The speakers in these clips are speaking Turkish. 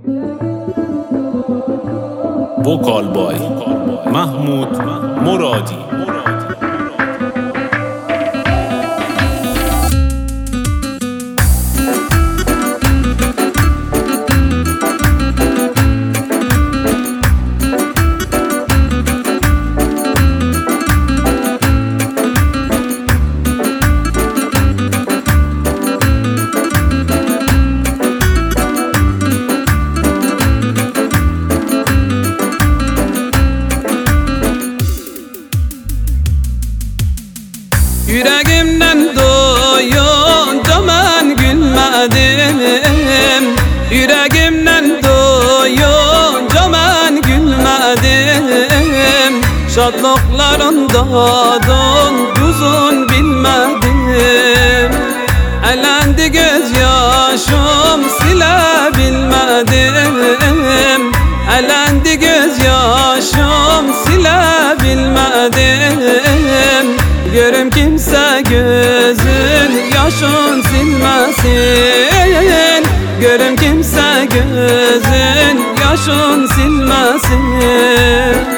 Vocal Boy Mahmud Moradi. Yüreğimden doyunca ben gülmedim. Yüreğimden doyunca ben gülmedim. Şadlıkların dadın tuzun bilmedim. Elendi gözyaşım silebilmedim. Elendi gözyaşım silebilmedim. Görüm kimse gözün yaşın silmesin. Görüm kimse gözün yaşın silmesin.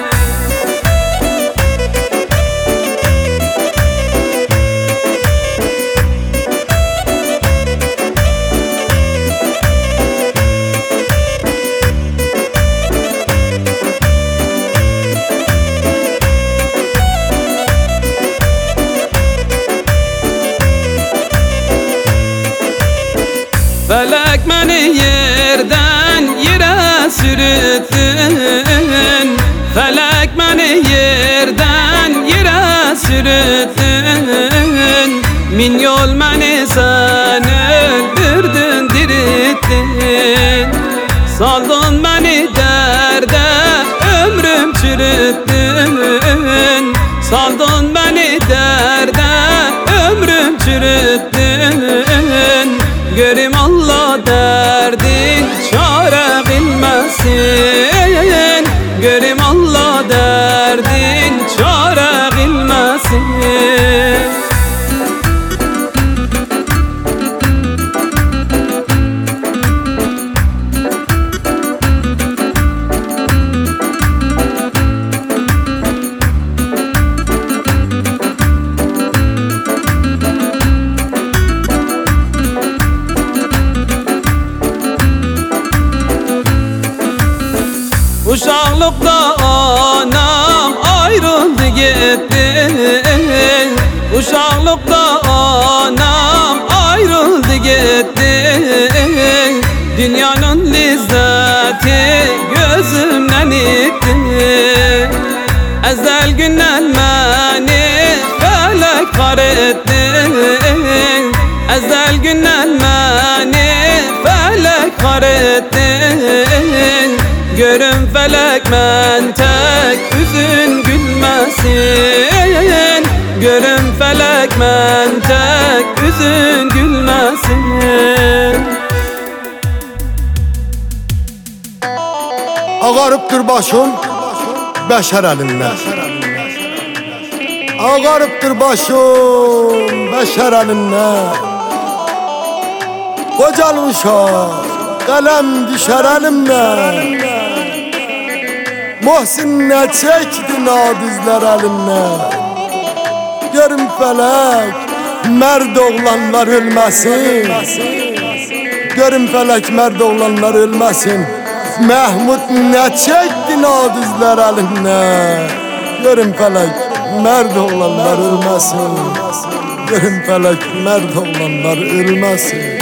Felek beni yerden yere sürüttün. Felek beni yerden yere sürüttün. Min yol beni sen öldürdün dirittin. Saldın beni derde ömrüm çürüttün. Saldın beni derde ömrüm çürüttün. Görüm Allah derdin çare bilmesin. Görüm Allah derdin çare bilmesin. Uşaklıkta anam ayrıldı gitti. Uşaklıkta anam ayrıldı gitti. Dünyanın lezzeti gözümden itti. Ezel günden beni felek kar etti. Ezel günden beni felek kar etti. Görüm felek men tek üzün gülmesin. Görüm felek men tek üzün gülmesin. Ağarıptır başım beşer elimden. Ağarıptır başım beşer elimden. Kocalmışam kalem düşer elimden. Muhsin ne çekti nadizler elimden. Görüm felek merd oğlanlar ölmesin. Görüm felek merd oğlanlar ölmesin. Mahmud ne çekti nadizler elimden. Görüm felek merd oğlanlar ölmesin. Görüm felek merd oğlanlar ölmesin.